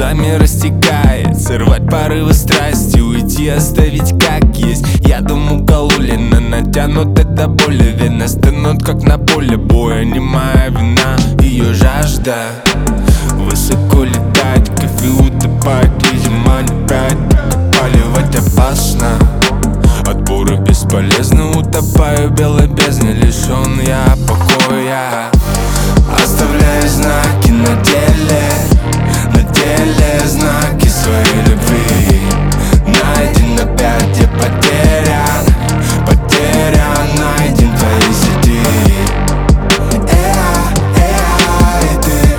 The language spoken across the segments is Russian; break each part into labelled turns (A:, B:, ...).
A: слезами растекается. Рвать порывы страсти, уйти, оставить как есть. Ядом укололи, натянут это боли. Вены стынут, как на поле боя. Не моя вина, ее жажда. Высоко летать, кофе утопать, и зима не брать. Поливать опасно, отпоры бесполезны. Утопаю в белой бездне, лишен я покоя. Оставляю знаки на теле знаки своей любви. Найден опять, где потерян, найден в твоей сети. И ты,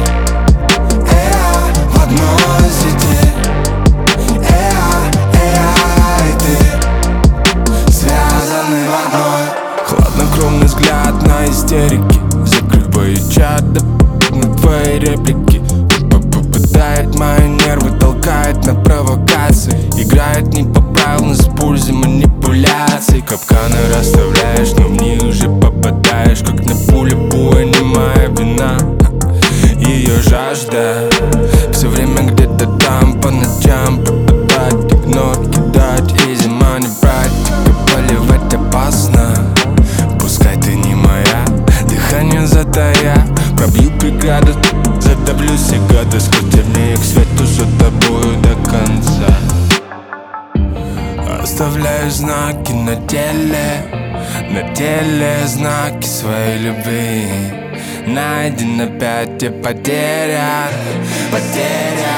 A: в одной сети. И ты, связаны в одной. Хладнокровный взгляд на истерике. Закрываю чат, на твои реплики. Попадает мои нервы, толкает на провокации. Играет не по правилам, с пользой манипуляций. Капканы расставляешь, но в них же попадаешь. Как на поле боя, не моя вина, ее жажда. Все время где-то там, по ночам пропадать. Игнор кидать и зима не брать. Только поливать опасно, пускай ты не моя. Дыхание затая, пробью преграду, задавлю все гады. Скотернее к свету, за тобою до конца. Оставляю знаки на теле знаки своей любви. Найден опять, где потерян.